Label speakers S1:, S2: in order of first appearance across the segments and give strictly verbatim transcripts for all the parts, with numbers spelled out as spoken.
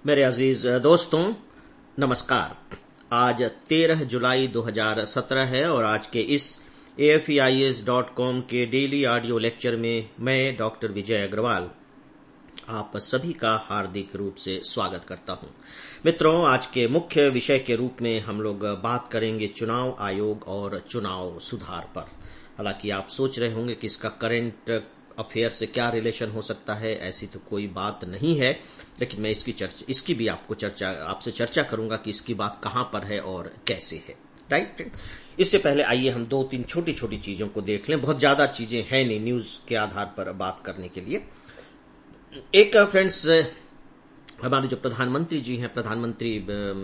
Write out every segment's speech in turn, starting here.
S1: मेरे अजीज दोस्तों, नमस्कार। आज तेरह जुलाई दो हज़ार सत्रह है और आज के इस A F E I S dot com के डेली ऑडियो लेक्चर में मैं डॉक्टर विजय अग्रवाल आप सभी का हार्दिक रूप से स्वागत करता हूं। मित्रों, आज के मुख्य विषय के रूप में हम लोग बात करेंगे चुनाव आयोग और चुनाव सुधार पर। हालांकि आप सोच रहे होंगे कि इसका करंट अफेयर से क्या रिलेशन हो सकता है। ऐसी तो कोई बात नहीं है, लेकिन मैं इसकी चर्चा इसकी भी आपको चर्चा आपसे चर्चा करूंगा कि इसकी बात कहां पर है और कैसे है। राइट। इससे पहले आइए हम दो तीन छोटी छोटी चीजों को देख लें। बहुत ज्यादा चीजें हैं नहीं न्यूज के आधार पर बात करने के लिए। एक फ्रेंड्स, हमारे जो प्रधानमंत्री जी हैं, प्रधानमंत्री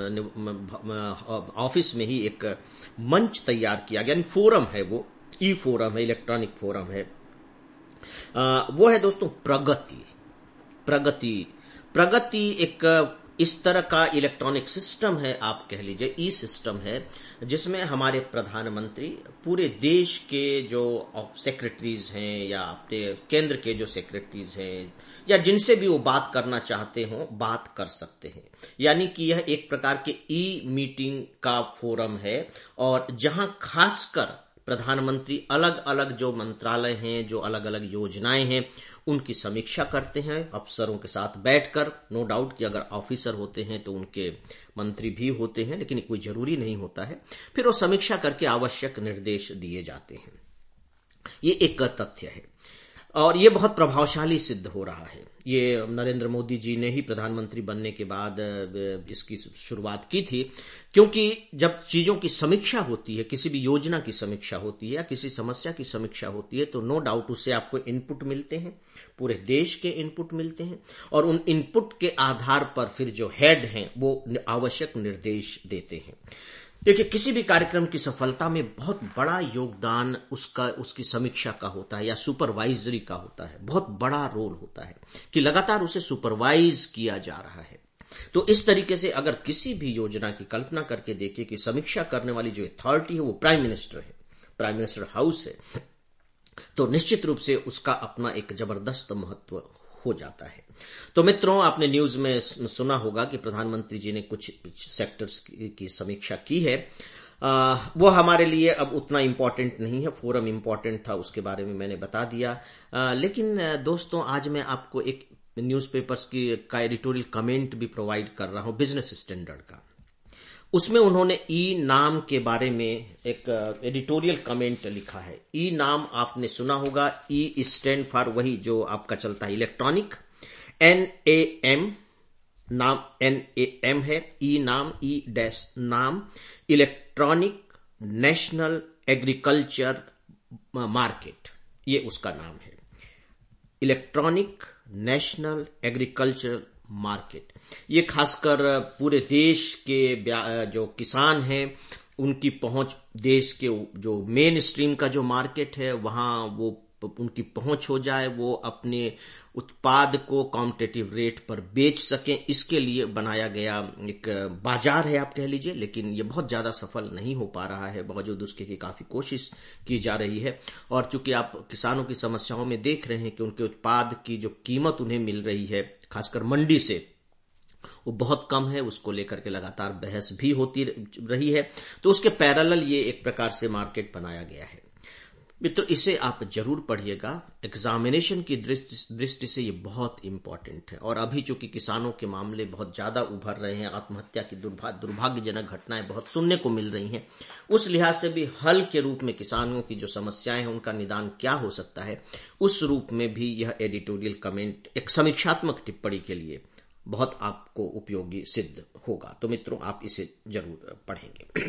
S1: ऑफिस में ही एक मंच तैयार किया गया, यानी फोरम है, वो ई फोरम है, इलेक्ट्रॉनिक फोरम है। आ, वो है दोस्तों प्रगति। प्रगति प्रगति एक इस तरह का इलेक्ट्रॉनिक सिस्टम है, आप कह लीजिए ई सिस्टम है, जिसमें हमारे प्रधानमंत्री पूरे देश के जो सेक्रेटरीज हैं या अपने केंद्र के जो सेक्रेटरीज हैं या जिनसे भी वो बात करना चाहते हो बात कर सकते हैं। यानी कि यह एक प्रकार के ई मीटिंग का फोरम है और जहां खासकर प्रधानमंत्री अलग अलग जो मंत्रालय हैं, जो अलग अलग योजनाएं हैं, उनकी समीक्षा करते हैं अफसरों के साथ बैठकर। नो डाउट कि अगर ऑफिसर होते हैं तो उनके मंत्री भी होते हैं, लेकिन कोई जरूरी नहीं होता है। फिर वो समीक्षा करके आवश्यक निर्देश दिए जाते हैं। ये एक तथ्य है और ये बहुत प्रभावशाली सिद्ध हो रहा है। ये नरेंद्र मोदी जी ने ही प्रधानमंत्री बनने के बाद इसकी शुरुआत की थी, क्योंकि जब चीजों की समीक्षा होती है, किसी भी योजना की समीक्षा होती है या किसी समस्या की समीक्षा होती है, तो नो डाउट उससे आपको इनपुट मिलते हैं, पूरे देश के इनपुट मिलते हैं और उन इनपुट के आधार पर फिर जो हेड हैं वो आवश्यक निर्देश देते हैं। देखिए, किसी भी कार्यक्रम की सफलता में बहुत बड़ा योगदान उसका उसकी समीक्षा का होता है या सुपरवाइजरी का होता है। बहुत बड़ा रोल होता है कि लगातार उसे सुपरवाइज किया जा रहा है। तो इस तरीके से अगर किसी भी योजना की कल्पना करके देखिए कि समीक्षा करने वाली जो अथॉरिटी है वो प्राइम मिनिस्टर है, प्राइम मिनिस्टर हाउस है, तो निश्चित रूप से उसका अपना एक जबरदस्त महत्व हो जाता है। तो मित्रों, आपने न्यूज में सुना होगा कि प्रधानमंत्री जी ने कुछ सेक्टर्स की, की समीक्षा की है। आ, वो हमारे लिए अब उतना इम्पोर्टेंट नहीं है, फोरम इम्पोर्टेंट था, उसके बारे में मैंने बता दिया। आ, लेकिन दोस्तों, आज मैं आपको एक न्यूज़पेपर्स की का एडिटोरियल कमेंट भी प्रोवाइड कर रहा हूं, बिजनेस स्टैंडर्ड का। उसमें उन्होंने ई नाम के बारे में एक एडिटोरियल कमेंट लिखा है। ई नाम आपने सुना होगा, ई स्टैंड फॉर वही जो आपका चलता है इलेक्ट्रॉनिक, एन ए एम नाम एन ए एम है, ई नाम, ई डैश नाम, इलेक्ट्रॉनिक नेशनल एग्रीकल्चर मार्केट, ये उसका नाम है, इलेक्ट्रॉनिक नेशनल एग्रीकल्चर मार्केट। ये खासकर पूरे देश के जो किसान हैं उनकी पहुंच, देश के जो मेन स्ट्रीम का जो मार्केट है वहां वो उनकी पहुंच हो जाए, वो अपने उत्पाद को कॉम्पिटिटिव रेट पर बेच सकें, इसके लिए बनाया गया एक बाजार है, आप कह लीजिए। लेकिन ये बहुत ज्यादा सफल नहीं हो पा रहा है, बावजूद उसके की काफी कोशिश की जा रही है। और चूंकि आप किसानों की समस्याओं में देख रहे हैं कि उनके उत्पाद की जो कीमत उन्हें मिल रही है खासकर मंडी से, वो बहुत कम है, उसको लेकर के लगातार बहस भी होती रही है। तो उसके पैरेलल ये एक प्रकार से मार्केट बनाया गया है। मित्रों, इसे आप जरूर पढ़िएगा, एग्जामिनेशन की दृष्टि से ये बहुत इंपॉर्टेंट है। और अभी चूंकि किसानों के मामले बहुत ज्यादा उभर रहे हैं, आत्महत्या की दुर्भाग्यजनक घटनाएं बहुत सुनने को मिल रही हैं, उस लिहाज से भी हल के रूप में किसानों की जो समस्याएं हैं उनका निदान क्या हो सकता है, उस रूप में भी यह एडिटोरियल कमेंट एक समीक्षात्मक टिप्पणी के लिए बहुत आपको उपयोगी सिद्ध होगा। तो मित्रों, आप इसे जरूर पढ़ेंगे।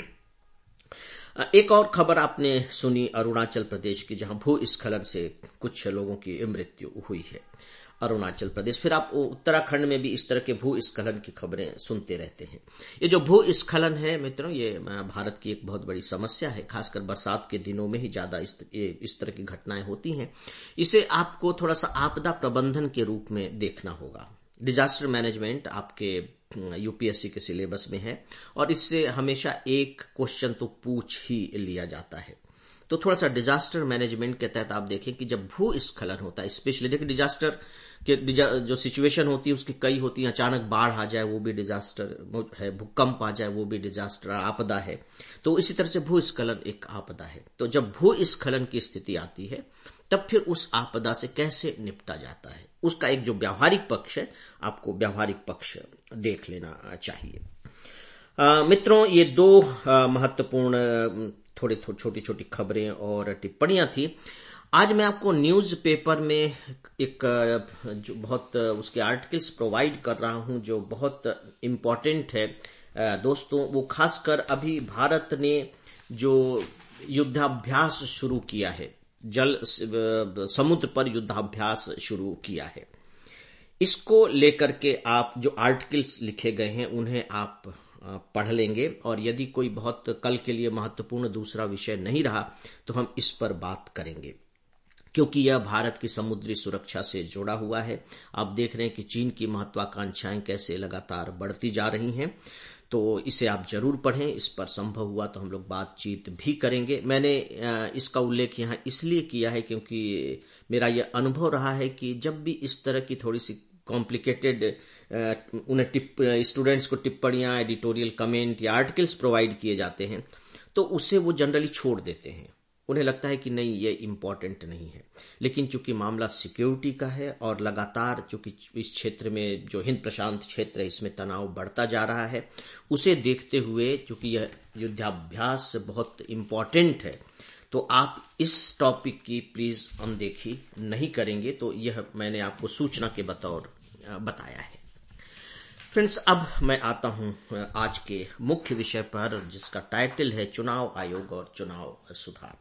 S1: एक और खबर आपने सुनी अरुणाचल प्रदेश की, जहां भूस्खलन से कुछ लोगों की मृत्यु हुई है। अरुणाचल प्रदेश, फिर आप उत्तराखंड में भी इस तरह के भूस्खलन की खबरें सुनते रहते हैं। ये जो भूस्खलन है मित्रों, ये भारत की एक बहुत बड़ी समस्या है, खासकर बरसात के दिनों में ही ज्यादा इस, इस तरह की घटनाएं होती हैं। इसे आपको थोड़ा सा आपदा प्रबंधन के रूप में देखना होगा। डिजास्टर मैनेजमेंट आपके यूपीएससी के सिलेबस में है और इससे हमेशा एक क्वेश्चन तो पूछ ही लिया जाता है। तो थोड़ा सा डिजास्टर मैनेजमेंट के तहत आप देखें कि जब भूस्खलन होता है, स्पेशली देखिए डिजास्टर के जो सिचुएशन होती है उसकी कई होती है, अचानक बाढ़ आ जाए वो भी डिजास्टर है, भूकंप आ जाए वो भी डिजास्टर आपदा है। तो इसी तरह से भूस्खलन एक आपदा है। तो जब भूस्खलन की स्थिति आती है तब फिर उस आपदा से कैसे निपटा जाता है, उसका एक जो व्यावहारिक पक्ष है, आपको व्यावहारिक पक्ष देख लेना चाहिए। आ, मित्रों, ये दो आ, महत्वपूर्ण थोड़ी छोटी छोटी खबरें और टिप्पणियां थी। आज मैं आपको न्यूज पेपर में एक जो बहुत उसके आर्टिकल्स प्रोवाइड कर रहा हूं जो बहुत इंपॉर्टेंट है दोस्तों। वो खासकर अभी भारत ने जो युद्धाभ्यास शुरू किया है, जल समुद्र पर युद्धाभ्यास शुरू किया है, इसको लेकर के आप जो आर्टिकल्स लिखे गए हैं उन्हें आप पढ़ लेंगे। और यदि कोई बहुत कल के लिए महत्वपूर्ण दूसरा विषय नहीं रहा तो हम इस पर बात करेंगे, क्योंकि यह भारत की समुद्री सुरक्षा से जुड़ा हुआ है। आप देख रहे हैं कि चीन की महत्वाकांक्षाएं कैसे लगातार बढ़ती जा रही हैं। तो इसे आप जरूर पढ़ें, इस पर संभव हुआ तो हम लोग बातचीत भी करेंगे। मैंने इसका उल्लेख यहाँ इसलिए किया है क्योंकि मेरा यह अनुभव रहा है कि जब भी इस तरह की थोड़ी सी कॉम्प्लिकेटेड उन्हें टिप स्टूडेंट्स को टिप्पणियां, एडिटोरियल कमेंट या आर्टिकल्स प्रोवाइड किए जाते हैं तो उसे वो जनरली छोड़ देते हैं। उन्हें लगता है कि नहीं, ये इम्पोर्टेंट नहीं है। लेकिन चूंकि मामला सिक्योरिटी का है और लगातार चूंकि इस क्षेत्र में जो हिंद प्रशांत क्षेत्र है इसमें तनाव बढ़ता जा रहा है, उसे देखते हुए चूंकि यह युद्धाभ्यास बहुत इम्पोर्टेंट है तो आप इस टॉपिक की प्लीज अनदेखी नहीं करेंगे। तो यह मैंने आपको सूचना के बतौर बताया है। फ्रेंड्स, अब मैं आता हूं आज के मुख्य विषय पर जिसका टाइटल है चुनाव आयोग और चुनाव सुधार।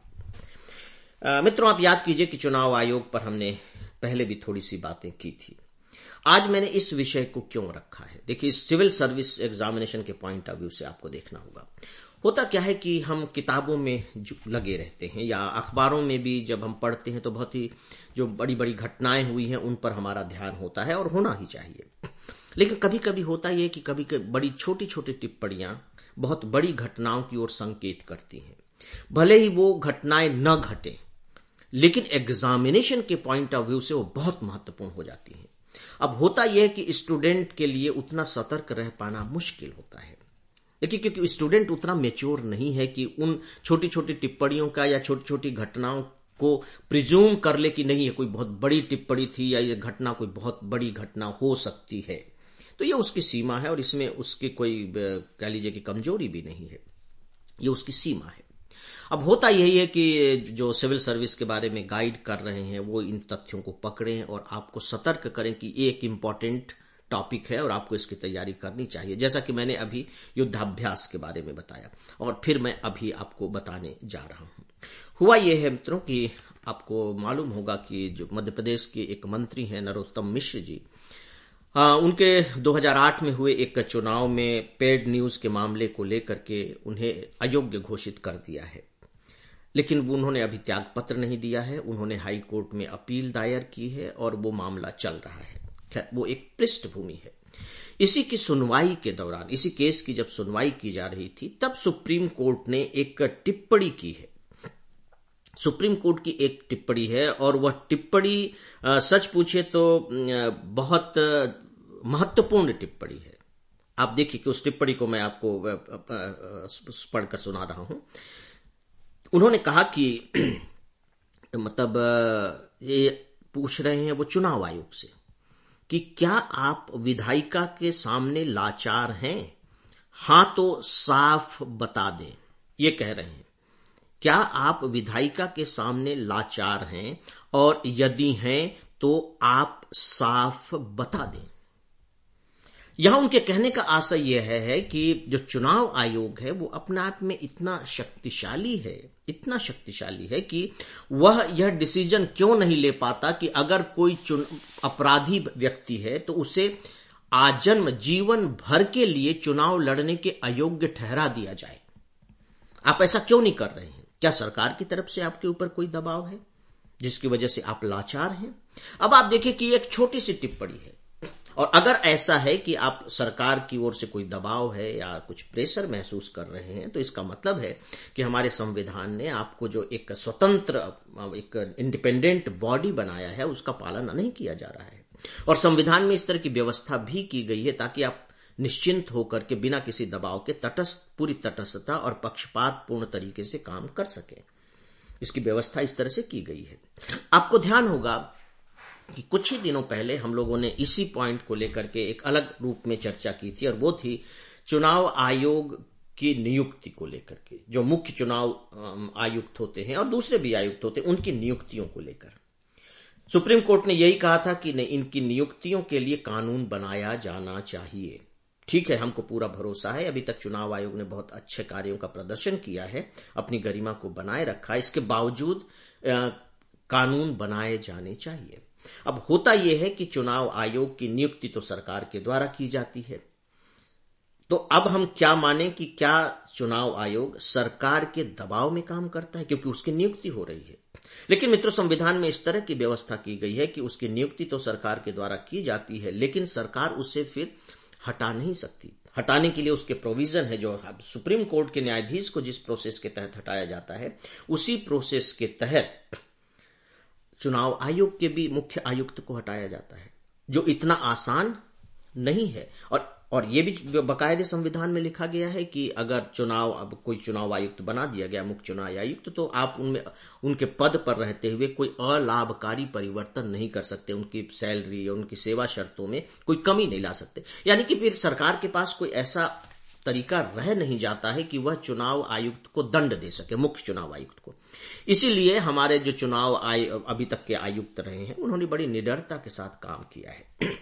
S1: मित्रों, आप याद कीजिए कि चुनाव आयोग पर हमने पहले भी थोड़ी सी बातें की थी। आज मैंने इस विषय को क्यों रखा है, देखिए सिविल सर्विस एग्जामिनेशन के पॉइंट ऑफ व्यू से आपको देखना होगा। होता क्या है कि हम किताबों में लगे रहते हैं या अखबारों में भी जब हम पढ़ते हैं तो बहुत ही जो बड़ी बड़ी घटनाएं हुई हैं उन पर हमारा ध्यान होता है और होना ही चाहिए। लेकिन कभी कभी होता यह कि कभी कभी बड़ी छोटी छोटी टिप्पणियां बहुत बड़ी घटनाओं की ओर संकेत करती हैं। भले ही वो घटनाएं न घटे लेकिन एग्जामिनेशन के पॉइंट ऑफ व्यू से वो बहुत महत्वपूर्ण हो जाती हैं। अब होता यह है कि स्टूडेंट के लिए उतना सतर्क रह पाना मुश्किल होता है। देखिए, क्योंकि स्टूडेंट उतना मैच्योर नहीं है कि उन छोटी छोटी टिप्पणियों का या छोटी छोटी घटनाओं को प्रिज्यूम कर ले कि नहीं, ये कोई बहुत बड़ी टिप्पणी थी या ये घटना कोई बहुत बड़ी घटना हो सकती है। तो ये उसकी सीमा है और इसमें उसकी कोई कह लीजिए कि कमजोरी भी नहीं है, ये उसकी सीमा है। अब होता यही है कि जो सिविल सर्विस के बारे में गाइड कर रहे हैं वो इन तथ्यों को पकड़ें और आपको सतर्क करें कि ये एक इम्पॉर्टेंट टॉपिक है और आपको इसकी तैयारी करनी चाहिए। जैसा कि मैंने अभी युद्धाभ्यास के बारे में बताया और फिर मैं अभी आपको बताने जा रहा हूं। हुआ यह है मित्रों कि आपको मालूम होगा कि जो मध्य प्रदेश के एक मंत्री हैं नरोत्तम मिश्र जी, आ, उनके दो हज़ार आठ में हुए एक चुनाव में पेड न्यूज के मामले को लेकर के उन्हें अयोग्य घोषित कर दिया है। लेकिन उन्होंने अभी त्यागपत्र नहीं दिया है, उन्होंने हाई कोर्ट में अपील दायर की है और वो मामला चल रहा है। खैर, वो एक पृष्ठभूमि है। इसी की सुनवाई के दौरान, इसी केस की जब सुनवाई की जा रही थी तब सुप्रीम कोर्ट ने एक टिप्पणी की है। सुप्रीम कोर्ट की एक टिप्पणी है और वह टिप्पणी सच पूछे तो बहुत महत्वपूर्ण टिप्पणी है। आप देखिए कि उस टिप्पणी को मैं आपको पढ़कर सुना रहा हूं। उन्होंने कहा कि मतलब ये पूछ रहे हैं वो चुनाव आयोग से कि क्या आप विधायिका के सामने लाचार हैं? हां तो साफ बता दें। ये कह रहे हैं, क्या आप विधायिका के सामने लाचार हैं और यदि हैं तो आप साफ बता दें। यहां उनके कहने का आशय यह है, है कि जो चुनाव आयोग है वो अपने आप में इतना शक्तिशाली है, इतना शक्तिशाली है कि वह यह डिसीजन क्यों नहीं ले पाता कि अगर कोई अपराधी व्यक्ति है तो उसे आजन्म जीवन भर के लिए चुनाव लड़ने के अयोग्य ठहरा दिया जाए। आप ऐसा क्यों नहीं कर रहे हैं? क्या सरकार की तरफ से आपके ऊपर कोई दबाव है जिसकी वजह से आप लाचार हैं? अब आप देखिए कि एक छोटी सी टिप्पणी है और अगर ऐसा है कि आप सरकार की ओर से कोई दबाव है या कुछ प्रेशर महसूस कर रहे हैं, तो इसका मतलब है कि हमारे संविधान ने आपको जो एक स्वतंत्र, एक इंडिपेंडेंट बॉडी बनाया है, उसका पालन नहीं किया जा रहा है। और संविधान में इस तरह की व्यवस्था भी की गई है ताकि आप निश्चिंत होकर के बिना किसी दबाव के तटस्थ, पूरी तटस्थता और पक्षपात पूर्ण तरीके से काम कर सके। इसकी व्यवस्था इस तरह से की गई है। आपको ध्यान होगा कि कुछ ही दिनों पहले हम लोगों ने इसी पॉइंट को लेकर के एक अलग रूप में चर्चा की थी, और वो थी चुनाव आयोग की नियुक्ति को लेकर के। जो मुख्य चुनाव आयुक्त होते हैं और दूसरे भी आयुक्त होते हैं, उनकी नियुक्तियों को लेकर सुप्रीम कोर्ट ने यही कहा था कि नहीं, इनकी नियुक्तियों के लिए कानून बनाया जाना चाहिए। ठीक है, हमको पूरा भरोसा है, अभी तक चुनाव आयोग ने बहुत अच्छे कार्यों का प्रदर्शन किया है, अपनी गरिमा को बनाए रखा है। इसके बावजूद आ, कानून बनाए जाने चाहिए। अब होता यह है कि चुनाव आयोग की नियुक्ति तो सरकार के द्वारा की जाती है, तो अब हम क्या माने कि क्या चुनाव आयोग सरकार के दबाव में काम करता है, क्योंकि उसकी नियुक्ति हो रही है। लेकिन मित्रों, संविधान में इस तरह की व्यवस्था की गई है कि उसकी नियुक्ति तो सरकार के द्वारा की जाती है, लेकिन सरकार उसे फिर हटा नहीं सकती। हटाने के लिए उसके प्रोविजन है, जो सुप्रीम कोर्ट के न्यायाधीश को जिस प्रोसेस के तहत हटाया जाता है, उसी प्रोसेस के तहत चुनाव आयोग के भी मुख्य आयुक्त को हटाया जाता है, जो इतना आसान नहीं है। और और ये भी बकायदे संविधान में लिखा गया है कि अगर चुनाव, अब कोई चुनाव आयुक्त बना दिया गया, मुख्य चुनाव आयुक्त, तो आप उनमें उनके पद पर रहते हुए कोई अलाभकारी परिवर्तन नहीं कर सकते। उनकी सैलरी या उनकी सेवा शर्तों में कोई कमी नहीं ला सकते। यानी कि फिर सरकार के पास कोई ऐसा तरीका रह नहीं जाता है कि वह चुनाव आयुक्त को दंड दे सके, मुख्य चुनाव आयुक्त को। इसीलिए हमारे जो चुनाव आय अभी तक के आयुक्त रहे हैं, उन्होंने बड़ी निडरता के साथ काम किया है।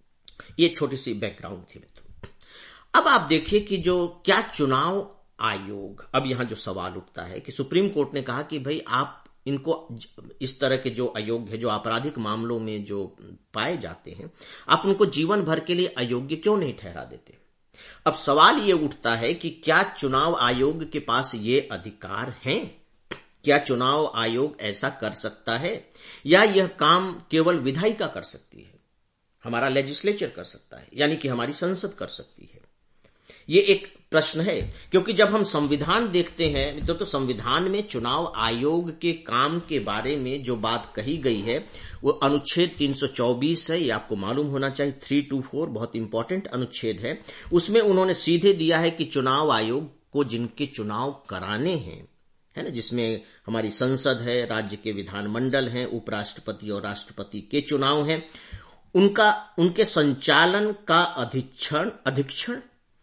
S1: ये छोटी सी बैकग्राउंड थी मित्रों। अब आप देखिए कि जो क्या चुनाव आयोग, अब यहां जो सवाल उठता है कि सुप्रीम कोर्ट ने कहा कि भाई आप इनको, इस तरह के जो अयोग्य है, जो आपराधिक मामलों में जो पाए जाते हैं, आप उनको जीवन भर के लिए अयोग्य क्यों नहीं ठहरा देते। अब सवाल ये उठता है कि क्या चुनाव आयोग के पास ये अधिकार हैं? क्या चुनाव आयोग ऐसा कर सकता है, या यह काम केवल विधायिका कर सकती है, हमारा लेजिस्लेचर कर सकता है, यानी कि हमारी संसद कर सकती है? ये एक प्रश्न है, क्योंकि जब हम संविधान देखते हैं तो, तो संविधान में चुनाव आयोग के काम के बारे में जो बात कही गई है, वो अनुच्छेद तीन सौ चौबीस है। ये आपको मालूम होना चाहिए। तीन सौ चौबीस बहुत इंपॉर्टेंट अनुच्छेद है। उसमें उन्होंने सीधे दिया है कि चुनाव आयोग को जिनके चुनाव कराने हैं, है ना, जिसमें हमारी संसद है, राज्य के विधानमंडल हैं, उपराष्ट्रपति और राष्ट्रपति के चुनाव हैं, उनका उनके संचालन का अधीक्षण अधीक्षण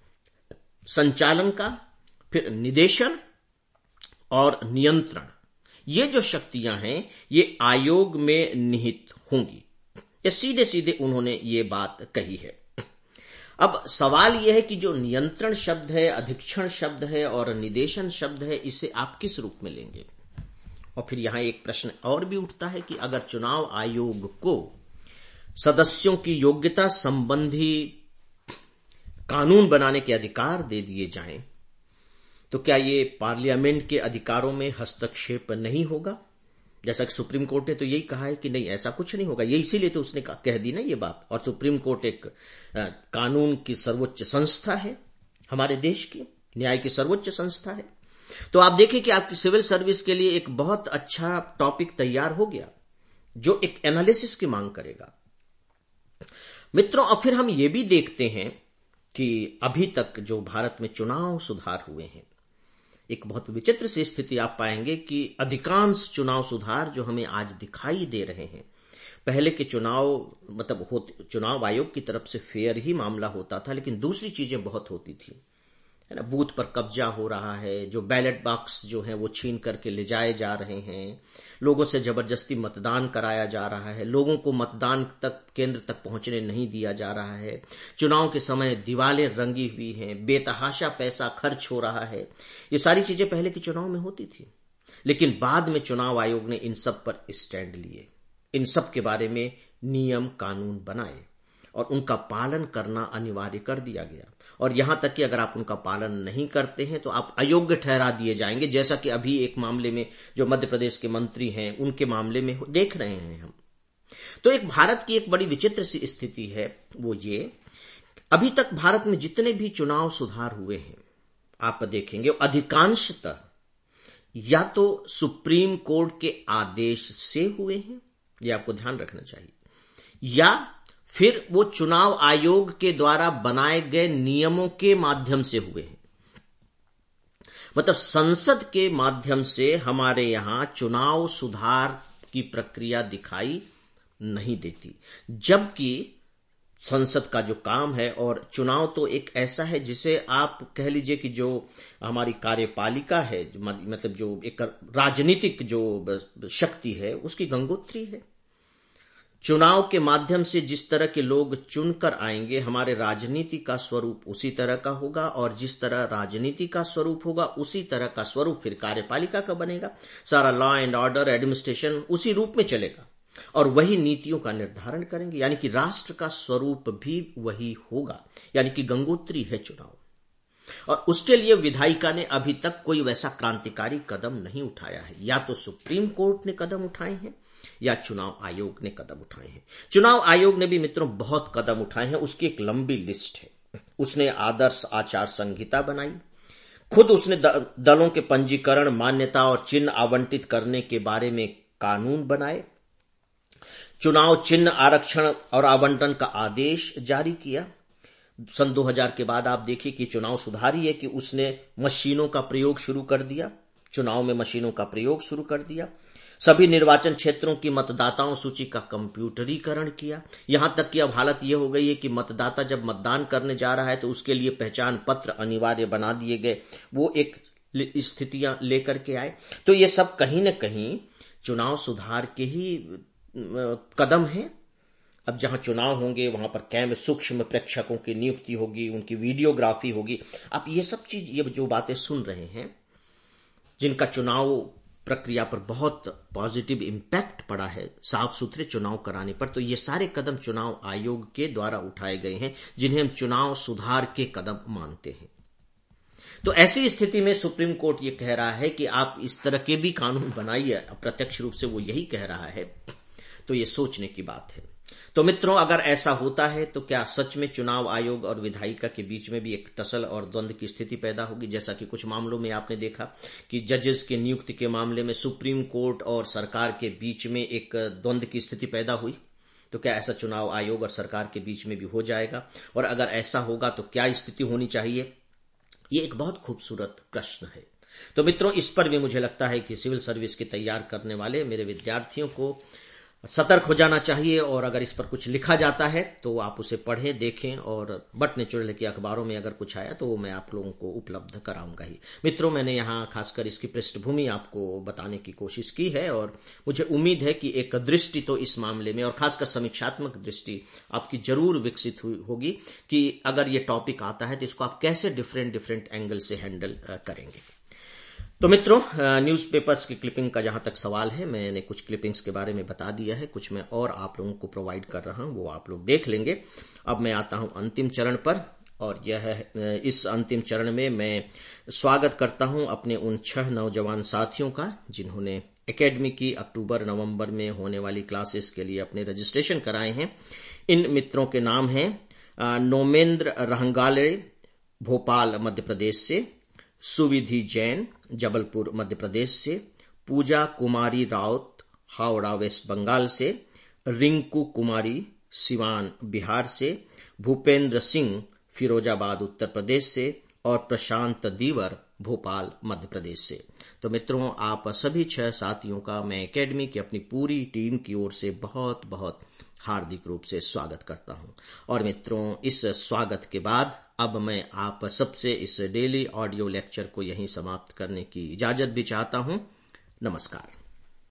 S1: संचालन का, फिर निदेशन और नियंत्रण, ये जो शक्तियां हैं, ये आयोग में निहित होंगी। ये सीधे सीधे उन्होंने ये बात कही है। अब सवाल यह है कि जो नियंत्रण शब्द है, अधीक्षण शब्द है और निदेशन शब्द है, इसे आप किस रूप में लेंगे? और फिर यहां एक प्रश्न और भी उठता है कि अगर चुनाव आयोग को सदस्यों की योग्यता संबंधी कानून बनाने के अधिकार दे दिए जाएं, तो क्या ये पार्लियामेंट के अधिकारों में हस्तक्षेप नहीं होगा? जैसा कि सुप्रीम कोर्ट ने तो यही कहा है कि नहीं, ऐसा कुछ नहीं होगा। ये इसीलिए तो उसने कह दी ना ये बात। और सुप्रीम कोर्ट एक आ, कानून की सर्वोच्च संस्था है, हमारे देश की न्याय की सर्वोच्च संस्था है। तो आप देखिए कि आपकी सिविल सर्विस के लिए एक बहुत अच्छा टॉपिक तैयार हो गया, जो एक एनालिसिस की मांग करेगा। मित्रों, अब फिर हम ये भी देखते हैं कि अभी तक जो भारत में चुनाव सुधार हुए हैं, एक बहुत विचित्र सी स्थिति आप पाएंगे कि अधिकांश चुनाव सुधार जो हमें आज दिखाई दे रहे हैं, पहले के चुनाव मतलब होते, चुनाव आयोग की तरफ से फेयर ही मामला होता था, लेकिन दूसरी चीजें बहुत होती थी, है ना। बूथ पर कब्जा हो रहा है, जो बैलेट बॉक्स जो है वो छीन करके ले जाए जा रहे हैं, लोगों से जबरदस्ती मतदान कराया जा रहा है, लोगों को मतदान तक केंद्र तक पहुंचने नहीं दिया जा रहा है, चुनाव के समय दीवारें रंगी हुई हैं, बेतहाशा पैसा खर्च हो रहा है। ये सारी चीजें पहले के चुनाव में होती थी, लेकिन बाद में चुनाव आयोग ने इन सब पर स्टैंड लिए, इन सब के बारे में नियम कानून बनाए और उनका पालन करना अनिवार्य कर दिया गया। और यहां तक कि अगर आप उनका पालन नहीं करते हैं तो आप अयोग्य ठहरा दिए जाएंगे, जैसा कि अभी एक मामले में जो मध्य प्रदेश के मंत्री हैं उनके मामले में देख रहे हैं हम, तो एक भारत की एक बड़ी विचित्र सी स्थिति है, वो ये, अभी तक भारत में जितने भी चुनाव सुधार हुए हैं आप देखेंगे अधिकांशतः या तो सुप्रीम कोर्ट के आदेश से हुए हैं, ये आपको ध्यान रखना चाहिए, या फिर वो चुनाव आयोग के द्वारा बनाए गए नियमों के माध्यम से हुए हैं। मतलब संसद के माध्यम से हमारे यहां चुनाव सुधार की प्रक्रिया दिखाई नहीं देती, जबकि संसद का जो काम है, और चुनाव तो एक ऐसा है जिसे आप कह लीजिए कि जो हमारी कार्यपालिका है, मतलब जो एक राजनीतिक जो शक्ति है, उसकी गंगोत्री है। चुनाव के माध्यम से जिस तरह के लोग चुनकर आएंगे, हमारे राजनीति का स्वरूप उसी तरह का होगा, और जिस तरह राजनीति का स्वरूप होगा उसी तरह का स्वरूप फिर कार्यपालिका का बनेगा। सारा लॉ एंड ऑर्डर, एडमिनिस्ट्रेशन उसी रूप में चलेगा, और वही नीतियों का निर्धारण करेंगे, यानी कि राष्ट्र का स्वरूप भी वही होगा, यानी कि गंगोत्री है चुनाव। और उसके लिए विधायिका ने अभी तक कोई वैसा क्रांतिकारी कदम नहीं उठाया है। या तो सुप्रीम कोर्ट ने कदम उठाए हैं या चुनाव आयोग ने कदम उठाए हैं। चुनाव आयोग ने भी मित्रों बहुत कदम उठाए हैं, उसकी एक लंबी लिस्ट है। उसने आदर्श आचार संहिता बनाई, खुद उसने दलों के पंजीकरण, मान्यता और चिन्ह आवंटित करने के बारे में कानून बनाए, चुनाव चिन्ह आरक्षण और आवंटन का आदेश जारी किया। सन दो हज़ार के बाद आप देखिए कि चुनाव सुधार ही है कि उसने मशीनों का प्रयोग शुरू कर दिया, चुनाव में मशीनों का प्रयोग शुरू कर दिया। सभी निर्वाचन क्षेत्रों की मतदाताओं सूची का कंप्यूटरीकरण किया। यहां तक कि अब हालत यह हो गई है कि मतदाता जब मतदान करने जा रहा है तो उसके लिए पहचान पत्र अनिवार्य बना दिए गए, वो एक स्थितियां लेकर के आए। तो ये सब कहीं न कहीं चुनाव सुधार के ही कदम है। अब जहां चुनाव होंगे वहां पर कैमरे, सूक्ष्म प्रेक्षकों की नियुक्ति होगी, उनकी वीडियोग्राफी होगी। आप ये सब चीज, ये जो बातें सुन रहे हैं, जिनका चुनाव प्रक्रिया पर बहुत पॉजिटिव इंपैक्ट पड़ा है साफ सुथरे चुनाव कराने पर, तो ये सारे कदम चुनाव आयोग के द्वारा उठाए गए हैं, जिन्हें हम चुनाव सुधार के कदम मानते हैं। तो ऐसी स्थिति में सुप्रीम कोर्ट ये कह रहा है कि आप इस तरह के भी कानून बनाइए, प्रत्यक्ष रूप से वो यही कह रहा है, तो ये सोचने की बात है। तो मित्रों, अगर ऐसा होता है तो क्या सच में चुनाव आयोग और विधायिका के बीच में भी एक टसल और द्वंद्व की स्थिति पैदा होगी, जैसा कि कुछ मामलों में आपने देखा कि जजेस के नियुक्ति के मामले में सुप्रीम कोर्ट और सरकार के बीच में एक द्वंद्व की स्थिति पैदा हुई? तो क्या ऐसा चुनाव आयोग और सरकार के बीच में भी हो जाएगा? और अगर ऐसा होगा तो क्या स्थिति होनी चाहिए? ये एक बहुत खूबसूरत प्रश्न है। तो मित्रों, इस पर भी मुझे लगता है कि सिविल सर्विस की तैयार करने वाले मेरे विद्यार्थियों को सतर्क हो जाना चाहिए, और अगर इस पर कुछ लिखा जाता है तो आप उसे पढ़ें, देखें, और बटने चुड़ैल के अखबारों में अगर कुछ आया तो वो मैं आप लोगों को उपलब्ध कराऊंगा ही। मित्रों, मैंने यहाँ खासकर इसकी पृष्ठभूमि आपको बताने की कोशिश की है, और मुझे उम्मीद है कि एक दृष्टि तो इस मामले में, और खासकर समीक्षात्मक दृष्टि आपकी जरूर विकसित हुई होगी कि अगर ये टॉपिक आता है तो इसको आप कैसे डिफरेंट डिफरेंट एंगल से हैंडल करेंगे। तो मित्रों, न्यूज़पेपर्स की क्लिपिंग का जहां तक सवाल है, मैंने कुछ क्लिपिंग्स के बारे में बता दिया है, कुछ मैं और आप लोगों को प्रोवाइड कर रहा हूं, वो आप लोग देख लेंगे। अब मैं आता हूं अंतिम चरण पर, और यह इस अंतिम चरण में मैं स्वागत करता हूं अपने उन छह नौजवान साथियों का जिन्होंने एकेडमी की अक्टूबर नवंबर में होने वाली क्लासेस के लिए अपने रजिस्ट्रेशन कराए हैं। इन मित्रों के नाम हैं नोमेंद्र रहंगाले, भोपाल मध्य प्रदेश से, सुविधि जैन, जबलपुर मध्य प्रदेश से, पूजा कुमारी राउत, हावड़ा वेस्ट बंगाल से, रिंकू कुमारी, सिवान बिहार से, भूपेंद्र सिंह, फिरोजाबाद उत्तर प्रदेश से, और प्रशांत दीवर, भोपाल मध्य प्रदेश से। तो मित्रों, आप सभी छह साथियों का मैं एकेडमी की अपनी पूरी टीम की ओर से बहुत बहुत हार्दिक रूप से स्वागत करता हूं। और मित्रों, इस स्वागत के बाद अब मैं आप सबसे इस डेली ऑडियो लेक्चर को यहीं समाप्त करने की इजाजत भी चाहता हूं। नमस्कार।